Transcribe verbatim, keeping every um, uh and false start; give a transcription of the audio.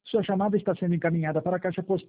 Sua chamada está sendo encaminhada para a caixa postal